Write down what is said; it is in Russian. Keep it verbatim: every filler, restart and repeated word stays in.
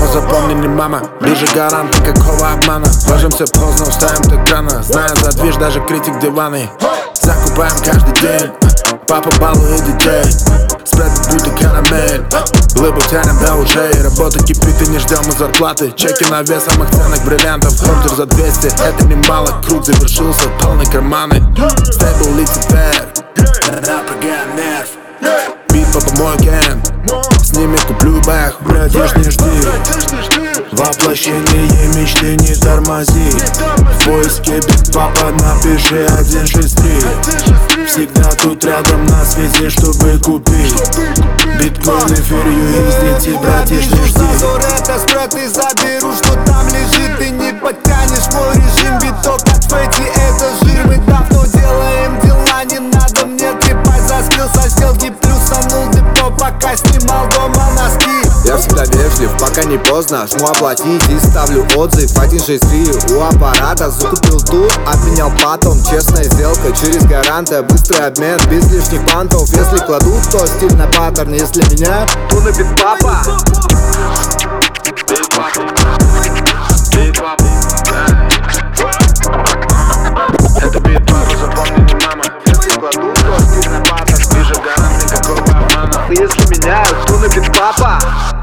запомни, не мама. Ближе гарант, никакого обмана. Ложимся поздно, устаем так рано. Зная за движ, даже критик диваны. Закупаем каждый день. Папа балует детей. Спред будто карамель. Лыбу тянем до ушей. Работа кипит и не ждем мы зарплаты. Чеки на вес самых ценных бриллиантов. Ордер за двести, это немало. Круг завершился, полный карманы. Стейбл лицепер. Напрягаем нерв. Бит по помойке. С ними куплю бэх. Братиш, не жди. Воплощение мечты не тормози. В поиске бит папа, напиши один шесть три. Всегда тут рядом на свете, чтобы купить биткоин, эфирью и взлететь, братиш, не жди. Зазор, это спред и заберу, что там лежит. Ты не подтянешь мой режим, биток от Фэти, это жир. Мы давно делаем дела, не надо мне трепать за скилл со сделки. Плюсанул депо, пока снимал дома носки. Я всегда вежлив, пока не поздно. Жму оплатить и ставлю отзыв. Один шесть три у аппарата. Закупил тут, обменял потом. Честная сделка через гаранта. Быстрый обмен, без лишних пантов. Если кладу, то стиль на паттерн. Если меня, то на бит папа. Это бит папа, запомни, не мама. Если кладу, то стиль на паттерн. Ближе гарант, никакого обмана. Если меня, то на бит папа.